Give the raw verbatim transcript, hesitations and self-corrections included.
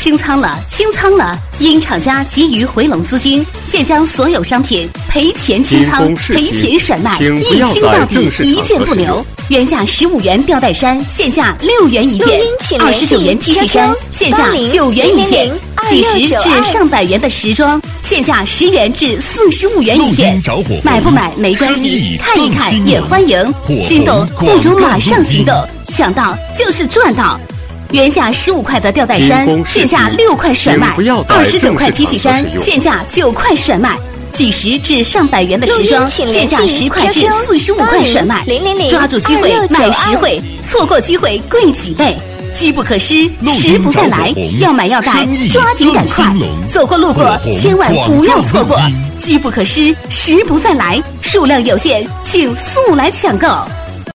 清仓了，清仓了！因厂家急于回笼资金，现将所有商品赔钱清仓、赔钱甩卖，一清到底，一件不留。原价十五元吊带衫，现价六元一件；二十九元 T 恤衫，现价九元一件；几十至上百元的时装，现价十元至四十五元一件。买不买没关系，看一看也欢迎。心动不如马上行动，抢到就是赚到。原价十五块的吊带衫，现价六块甩卖；二十九块 T 恤衫，现价九块甩卖；几十至上百元的时装，现价十块至四十五块甩卖。抓住机会买实惠，错过机会贵几倍。机不可失，时不再来，要买要带，抓紧赶快！走过路过，千万不要错过。机不可失，时不再来，数量有限，请速来抢购。